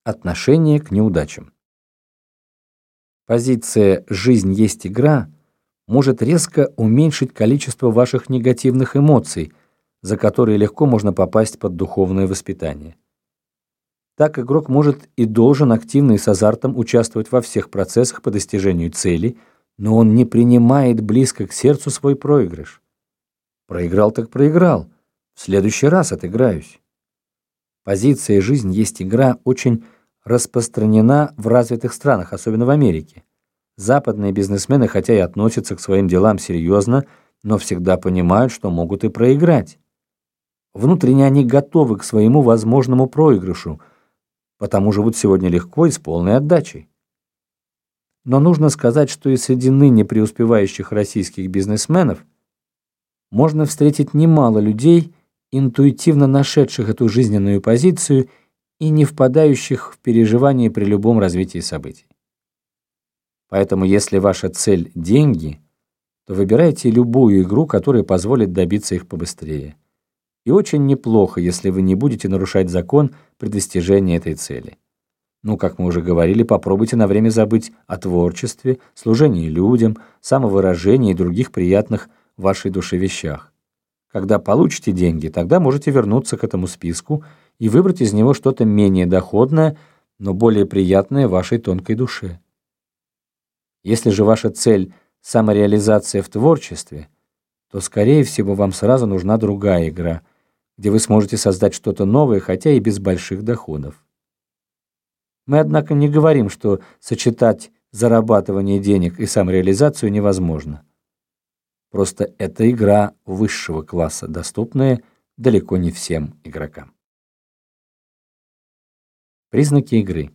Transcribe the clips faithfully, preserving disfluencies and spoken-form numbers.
Отношение к неудачам. Позиция «жизнь есть игра» может резко уменьшить количество ваших негативных эмоций, за которые легко можно попасть под духовное воспитание. Так игрок может и должен активно и с азартом участвовать во всех процессах по достижению цели, но он не принимает близко к сердцу свой проигрыш. Проиграл так проиграл, в следующий раз отыграюсь. Позиция «жизнь есть игра» очень распространена в развитых странах, особенно в Америке. Западные бизнесмены, хотя и относятся к своим делам серьезно, но всегда понимают, что могут и проиграть. Внутренне они готовы к своему возможному проигрышу, потому живут сегодня легко и с полной отдачей. Но нужно сказать, что и среди ныне преуспевающих российских бизнесменов можно встретить немало людей, интуитивно нашедших эту жизненную позицию и не впадающих в переживания при любом развитии событий. Поэтому, если ваша цель – деньги, то выбирайте любую игру, которая позволит добиться их побыстрее. И очень неплохо, если вы не будете нарушать закон при достижении этой цели. Ну, как мы уже говорили, попробуйте на время забыть о творчестве, служении людям, самовыражении и других приятных вашей душе вещах. Когда получите деньги, тогда можете вернуться к этому списку и выбрать из него что-то менее доходное, но более приятное вашей тонкой душе. Если же ваша цель – самореализация в творчестве, то, скорее всего, вам сразу нужна другая игра, где вы сможете создать что-то новое, хотя и без больших доходов. Мы, однако, не говорим, что сочетать зарабатывание денег и самореализацию невозможно. Просто это игра высшего класса, доступная далеко не всем игрокам. Признаки игры.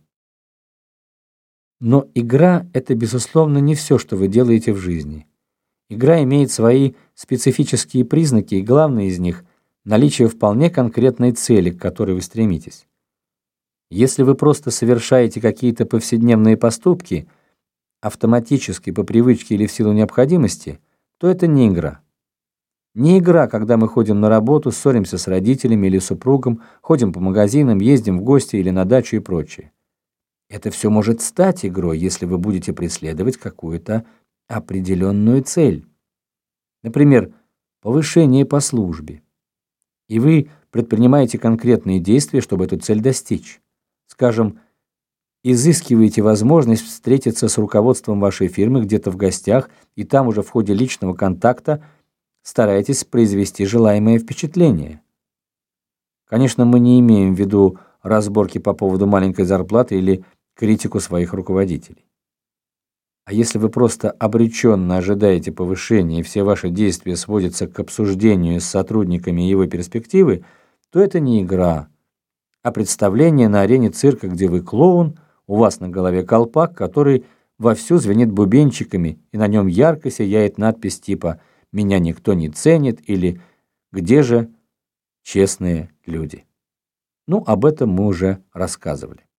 Но игра – это, безусловно, не все, что вы делаете в жизни. Игра имеет свои специфические признаки, и главный из них – наличие вполне конкретной цели, к которой вы стремитесь. Если вы просто совершаете какие-то повседневные поступки, автоматически, по привычке или в силу необходимости, то это не игра. Не игра, когда мы ходим на работу, ссоримся с родителями или супругом, ходим по магазинам, ездим в гости или на дачу и прочее. Это все может стать игрой, если вы будете преследовать какую-то определенную цель. Например, повышение по службе. И вы предпринимаете конкретные действия, чтобы эту цель достичь. Скажем, изыскиваете возможность встретиться с руководством вашей фирмы где-то в гостях, и там уже в ходе личного контакта стараетесь произвести желаемое впечатление. Конечно, мы не имеем в виду разборки по поводу маленькой зарплаты или критику своих руководителей. А если вы просто обреченно ожидаете повышения, и все ваши действия сводятся к обсуждению с сотрудниками его перспективы, то это не игра, а представление на арене цирка, где вы клоун, у вас на голове колпак, который вовсю звенит бубенчиками, и на нем ярко сияет надпись типа «Меня никто не ценит» или «Где же честные люди?». Ну, об этом мы уже рассказывали.